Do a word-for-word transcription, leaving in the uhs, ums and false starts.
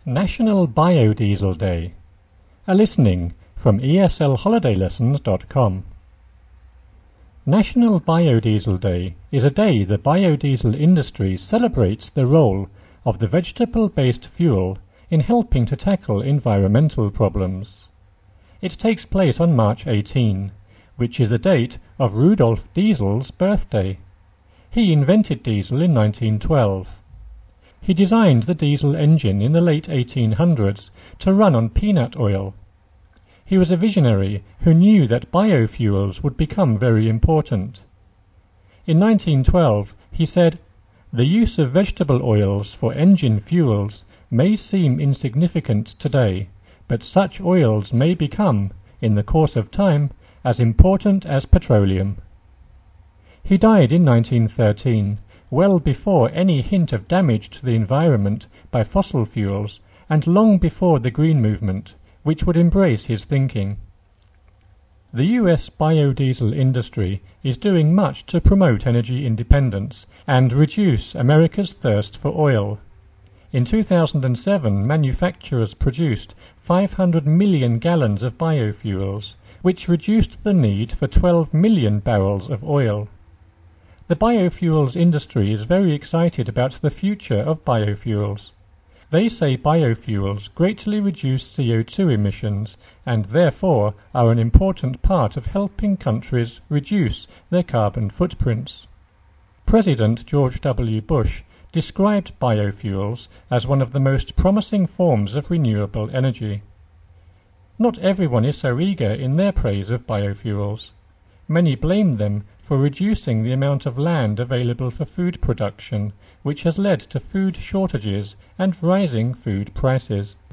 National Biodiesel Day. A listening from E S L holiday lessons dot com. National Biodiesel Day is a day the biodiesel industry celebrates the role of the vegetable-based fuel in helping to tackle environmental problems. It takes place on March eighteenth, which is the date of Rudolf Diesel's birthday. He invented diesel in nineteen twelve. He designed the diesel engine in the late eighteen hundreds to run on peanut oil. He was a visionary who knew that biofuels would become very important. In nineteen twelve he said, "The use of vegetable oils for engine fuels may seem insignificant today, but such oils may become, in the course of time, as important as petroleum." He died in nineteen thirteen, well before any hint of damage to the environment by fossil fuels, and long before the Green Movement, which would embrace his thinking. The U S biodiesel industry is doing much to promote energy independence and reduce America's thirst for oil. In two thousand seven, manufacturers produced five hundred million gallons of biofuels, which reduced the need for twelve million barrels of oil. The biofuels industry is very excited about the future of biofuels. They say biofuels greatly reduce C O two emissions and therefore are an important part of helping countries reduce their carbon footprints. President George W. Bush described biofuels as one of the most promising forms of renewable energy. Not everyone is so eager in their praise of biofuels. Many blame them for reducing the amount of land available for food production, which has led to food shortages and rising food prices.